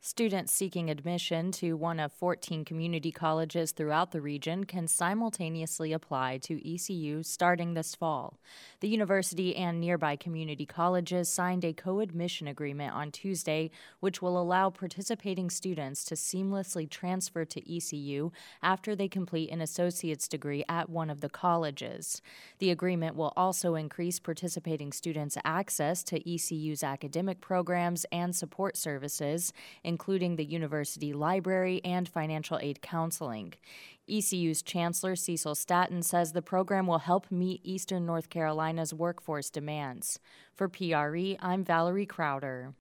Students seeking admission to one of 14 community colleges throughout the region can simultaneously apply to ECU starting this fall. The university and nearby community colleges signed a co-admission agreement on Tuesday, which will allow participating students to seamlessly transfer to ECU after they complete an associate's degree at one of the colleges. The agreement will also increase participating students' access to ECU's academic programs and support services, including the university library and financial aid counseling. ECU's Chancellor Cecil Staton says the program will help meet Eastern North Carolina's workforce demands. For PRE, I'm Valerie Crowder.